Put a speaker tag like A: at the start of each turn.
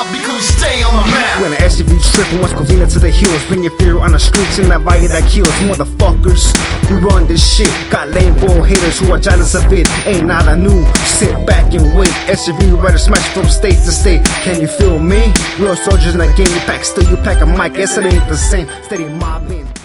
A: up because we stay on the map.
B: When the SUV tripping, what's convenient to the heels? Bring your fear on the streets in that value that kills. Motherfuckers, we run this shit. Got lame bull haters who are jealous of it. Ain't nada new, sit back and wait. SUV rider smash from state to state. Can you feel me? Real soldiers in the game, you pack still, you pack a mic. Guess it ain't the same. Steady mobbing.